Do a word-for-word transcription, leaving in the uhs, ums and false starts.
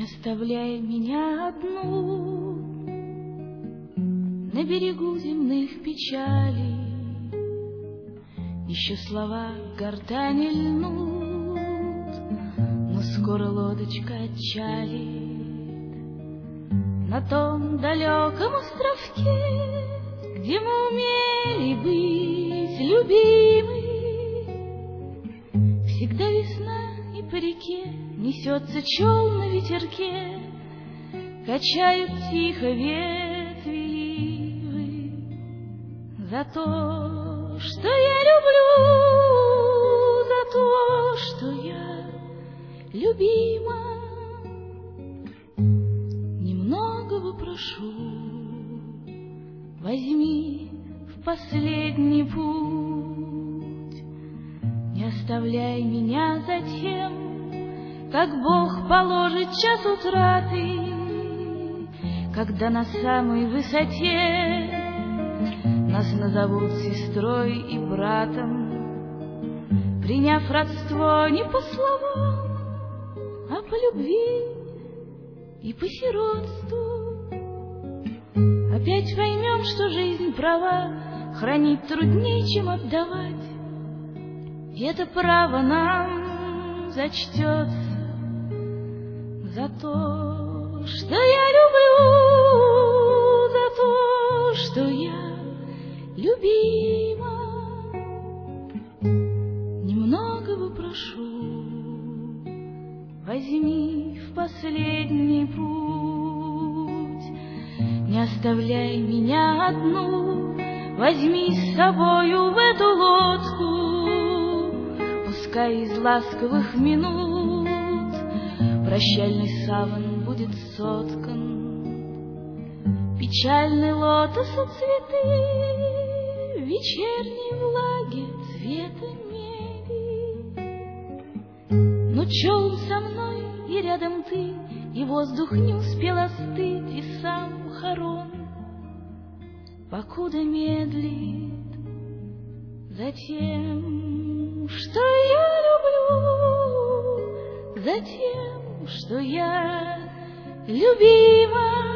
оставляй меня одну на берегу земных печалей. Еще слова в гортани льнут, но скоро лодочка отчалит на том далеком островке, где мы умели быть любимы. Всегда весна, и по реке несется челн на ветерке, качают тихо ветви ивы. За то, что я люблю, за то, что я любима, немногого прошу, возьми в последний путь. Не оставляй меня затем, как Бог положит час утраты, когда на самой высоте нас назовут сестрой и братом, приняв родство не по словам, а по любви и по сиротству. Опять поймем, что жизнь права хранить труднее, чем отдавать, и это право нам зачтется за то, что я люблю, за то, что я любима. Немногого прошу, возьми в последний путь. Не оставляй меня одну, возьми с собою в эту лодку. Пускай из ласковых минут прощальный саван будет соткан, печальный лотосу цветы в вечерней влаге цвета меди. Но челн со мной, и рядом ты, и воздух не успел остыть, и сам хорон покуда медлит. Затем, что я люблю, затем, что я любима.